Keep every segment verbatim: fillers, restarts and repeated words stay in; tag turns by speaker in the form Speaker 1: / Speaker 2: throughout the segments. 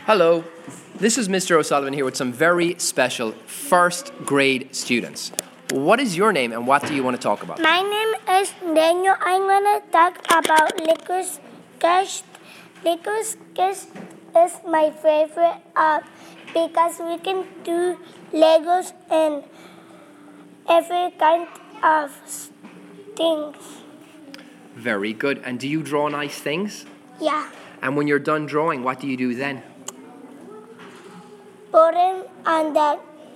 Speaker 1: Hello, this is Mister O'Sullivan here with some very special first grade students. What is your name and what do you want to talk about?
Speaker 2: My name is Daniel. I'm going to talk about Liquid Sketch. Liquid Sketch is my favorite app because we can do Legos and every kind of things.
Speaker 1: Very good. And do you draw nice things?
Speaker 2: Yeah.
Speaker 1: And when you're done drawing, what do you do then?
Speaker 2: Put them on the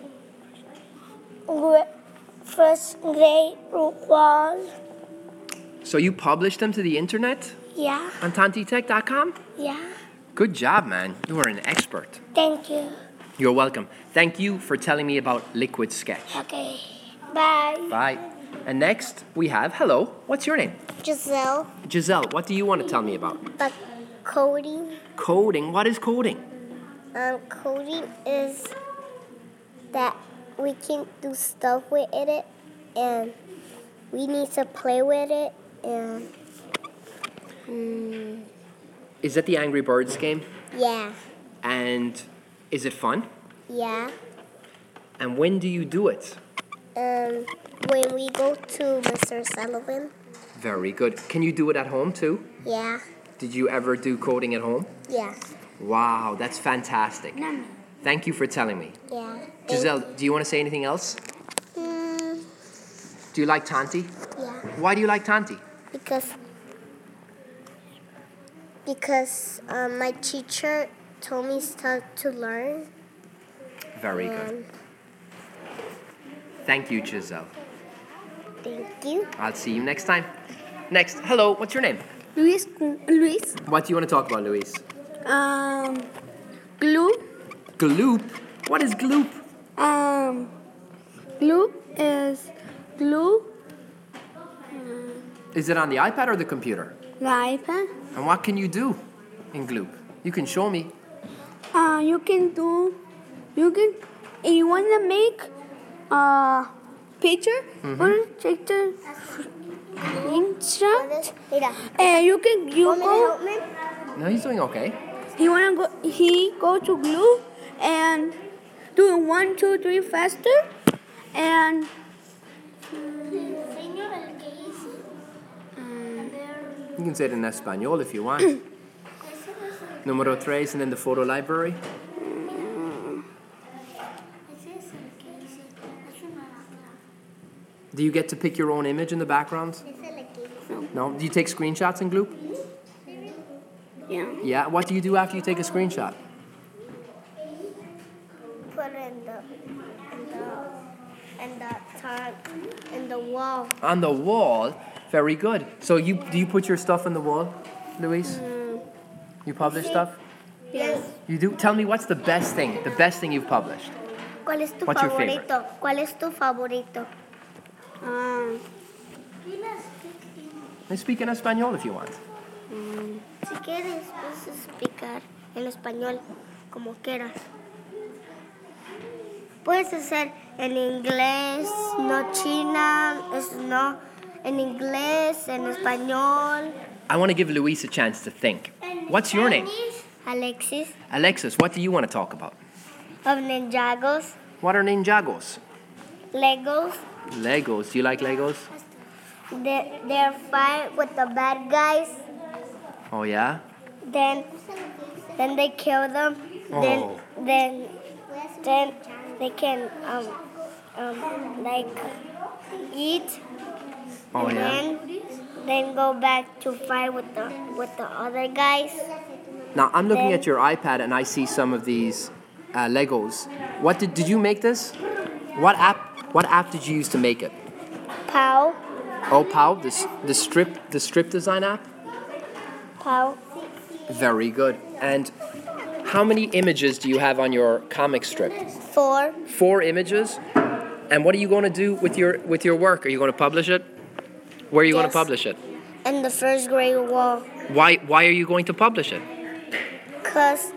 Speaker 2: gra- first grade wall.
Speaker 1: So you publish them to the internet
Speaker 2: Yeah.
Speaker 1: on tantitech dot com?
Speaker 2: Yeah.
Speaker 1: Good job, man. You are an expert.
Speaker 2: Thank you.
Speaker 1: You're welcome. Thank you for telling me about Liquid Sketch.
Speaker 2: Okay. Bye.
Speaker 1: Bye. And next we have, hello, what's your name?
Speaker 2: Giselle.
Speaker 1: Giselle, what do you want to tell me about?
Speaker 2: But coding.
Speaker 1: Coding. What is coding?
Speaker 2: Um, coding is that we can do stuff with it, and we need to play with it, and mm,
Speaker 1: Is that the Angry Birds game?
Speaker 2: yeah,
Speaker 1: And is it fun?
Speaker 2: yeah.
Speaker 1: And when do you do it?
Speaker 2: Um, when we go to Mister Sullivan,
Speaker 1: Very good. Can you do it at home too?
Speaker 2: yeah,
Speaker 1: Did you ever do coding at home?
Speaker 2: yeah,
Speaker 1: Wow, that's fantastic. Thank you for telling me.
Speaker 2: yeah.
Speaker 1: Giselle, do you want to say anything else?
Speaker 2: Mm,
Speaker 1: Do you like Tanti?
Speaker 2: yeah,
Speaker 1: Why do you like Tanti?
Speaker 2: because because um, my teacher told me stuff to learn.
Speaker 1: Very good.
Speaker 2: And
Speaker 1: Thank you, Giselle.
Speaker 2: thank you.
Speaker 1: I'll see you next time. Next, hello, what's your name?
Speaker 3: Luis, Luis,
Speaker 1: What do you want to talk about, Luis?
Speaker 3: um, glue,
Speaker 1: Gloop? What is gloop?
Speaker 3: um, glue is glue,
Speaker 1: Is it on the iPad or the computer?
Speaker 3: the iPad.
Speaker 1: And what can you do in gloop? You can show me.
Speaker 3: Uh, you can do, you can, if you want to make a picture,
Speaker 1: Mm-hmm.
Speaker 3: or take the screenshot,
Speaker 2: Mira,
Speaker 3: and you can, you
Speaker 2: want me to help
Speaker 3: go,
Speaker 2: me?
Speaker 1: No, he's doing okay.
Speaker 3: he wanna go, he go to glue, and do one, two, three faster, and
Speaker 1: You can say it in Espanol if you want. Número tres and then the photo library. Do you get to pick your own image in the background? No. Do you take screenshots in Gloop?
Speaker 3: yeah.
Speaker 1: Yeah. What do you do after you take a screenshot?
Speaker 2: Put it in the in the in the top in the wall.
Speaker 1: On the wall. Very good. So you do you put your stuff on the wall, Luis? You publish stuff?
Speaker 2: Yes.
Speaker 1: You do. Tell me what's the best thing? The best thing you've published.
Speaker 2: ¿Cuál es tu
Speaker 1: What's your favorite?
Speaker 2: favorito? ¿Cuál es tu favorito?
Speaker 3: Um,
Speaker 1: Let's speak in Espanol if you want.
Speaker 2: Si quieres, puedes explicar en español como quieras. Puedes hacer en inglés, no china, es no, en inglés, en español.
Speaker 1: I want to give Luis a chance to think. What's your name?
Speaker 2: Alexis,
Speaker 1: Alexis, what do you want to talk about?
Speaker 2: of Ninjagos,
Speaker 1: What are Ninjagos?
Speaker 2: Legos.
Speaker 1: Legos. Do you like Legos?
Speaker 2: They, they're fight with the bad guys.
Speaker 1: Oh, yeah?
Speaker 2: Then, then they kill them.
Speaker 1: Oh.
Speaker 2: Then, then, then they can um, um, like eat.
Speaker 1: Oh,
Speaker 2: and
Speaker 1: yeah?
Speaker 2: then, then go back to fight with the with the other guys.
Speaker 1: Now, I'm looking
Speaker 2: Then-
Speaker 1: at your iPad and I see some of these uh, Legos. What did, did you make this? What app, what app did you use to make it?
Speaker 2: Pow,
Speaker 1: Oh, Pow, the, s- the strip, the strip design app?
Speaker 2: pow.
Speaker 1: Very good. And how many images do you have on your comic strip?
Speaker 2: Four.
Speaker 1: Four images. And what are you going to do with your with your work? Are you going to publish it? Where are you going
Speaker 2: Yes.
Speaker 1: to publish it?
Speaker 2: In the first grade wall.
Speaker 1: Why why are you going to publish it?
Speaker 2: Cause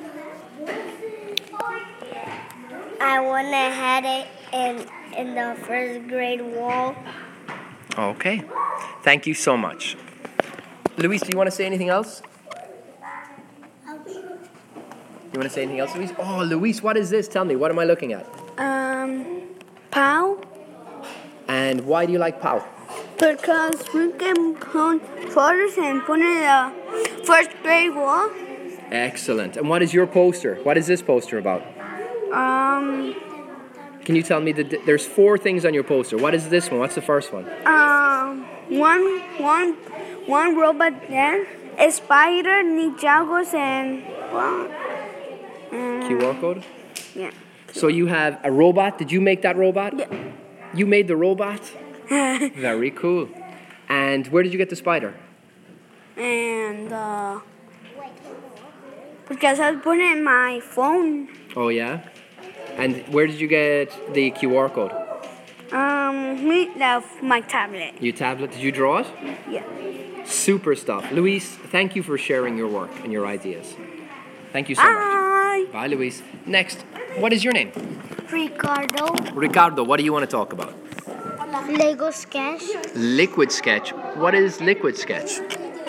Speaker 2: I wanna have it in in the first grade wall.
Speaker 1: Okay. Thank you so much. Luis, do you want to say anything else? You want to say anything else, Luis? Oh, Luis, what is this? Tell me, what am I looking at?
Speaker 3: Um, Pow.
Speaker 1: And why do you like POW?
Speaker 3: Because we can count photos and put it in the first grade wall.
Speaker 1: Excellent. And what is your poster? What is this poster about?
Speaker 3: Um,
Speaker 1: Can you tell me that there's four things on your poster? What is this one? What's the first one?
Speaker 3: um, one, one, one robot there, a spider, Ninjagos, and well, um,
Speaker 1: Q R code?
Speaker 3: yeah.
Speaker 1: So you have a robot. Did you make that robot?
Speaker 3: Yeah.
Speaker 1: You made the robot? Very cool. And where did you get the spider?
Speaker 3: And uh, because I put it in my phone.
Speaker 1: Oh, yeah? And where did you get the Q R code?
Speaker 3: Um, me love my tablet.
Speaker 1: Your tablet? Did you draw it?
Speaker 3: Yeah.
Speaker 1: Super stuff. Luis, thank you for sharing your work and your ideas. Thank you so
Speaker 3: Bye.
Speaker 1: much. Bye, Luis. Next, what is your name?
Speaker 2: Ricardo.
Speaker 1: Ricardo, what do you want to talk about?
Speaker 2: Lego sketch.
Speaker 1: Liquid Sketch. What is Liquid Sketch?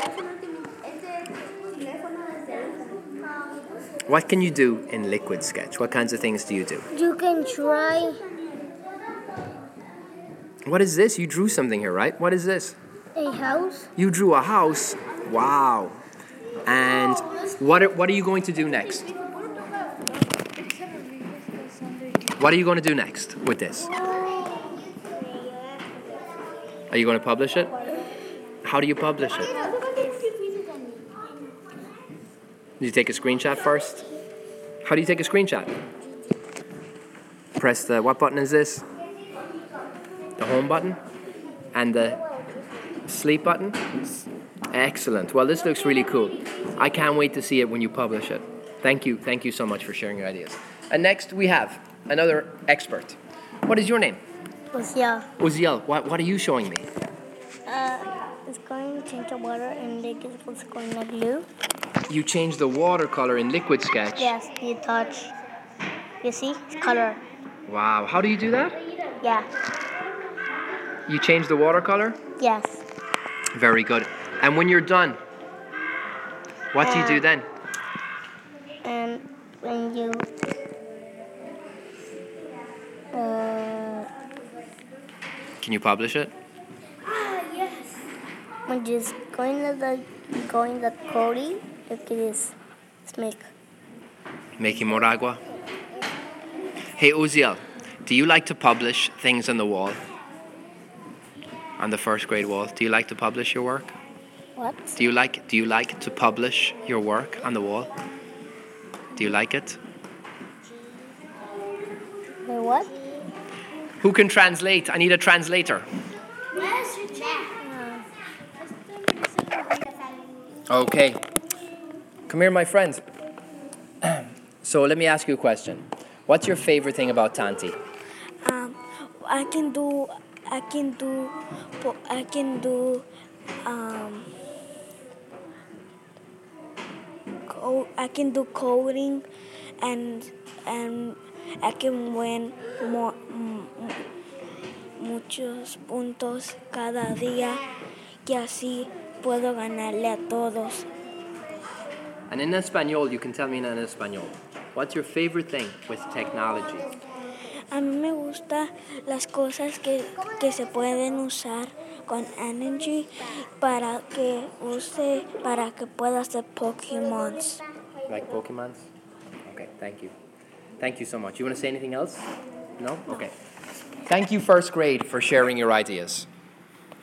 Speaker 1: What can you do in Liquid Sketch? What kinds of things do you do?
Speaker 2: You can try
Speaker 1: What is this? You drew something here, right? What is this?
Speaker 2: a house.
Speaker 1: You drew a house. Wow. And what are, what are you going to do next? What are you going to do next with this? Are you going to publish it? How do you publish it? Do you take a screenshot first? How do you take a screenshot? Press the, what button is this? The home button? And the sleep button? Excellent. Well, this looks really cool. I can't wait to see it when you publish it. Thank you. Thank you so much for sharing your ideas. And next we have another expert. What is your name?
Speaker 2: Yeah.
Speaker 1: Uziel, what, what are you showing me?
Speaker 2: Uh, it's going to change the water and make it what's going to glue.
Speaker 1: You change the watercolor in Liquid Sketch.
Speaker 2: Yes, you touch. You see? It's color.
Speaker 1: Wow. How do you do that?
Speaker 2: Yeah.
Speaker 1: You change the watercolor?
Speaker 2: Yes.
Speaker 1: Very good. And when you're done, what do you do then?
Speaker 2: And when you uh,
Speaker 1: Can you publish it?
Speaker 2: when you just go in the go in the coding, look at this. Let's make.
Speaker 1: Making more agua. Hey Uziel, do you like to publish things on the wall? On the first grade wall, do you like to publish your work?
Speaker 2: What?
Speaker 1: Do you like do you like to publish your work on the wall? Do you like it?
Speaker 2: The what?
Speaker 1: Who can translate? I need a translator. Okay. Come here, my friends. So let me ask you a question. What's your favorite thing about Tanti?
Speaker 3: Um, I can do, I can do, po- I can do, um, co- I can do coding, and and I can win more, m- m- muchos puntos cada día, y así puedo ganarle a todos.
Speaker 1: And in Espanol, you can tell me in Espanol. What's your favorite thing with technology?
Speaker 3: A mí me gustan las cosas que, que se pueden usar con Energy para que use, para que pueda hacer Pokémons.
Speaker 1: Like Pokemons? Okay, thank you. Thank you so much. You want to say anything else? No? Okay. Thank you, first grade, for sharing your ideas.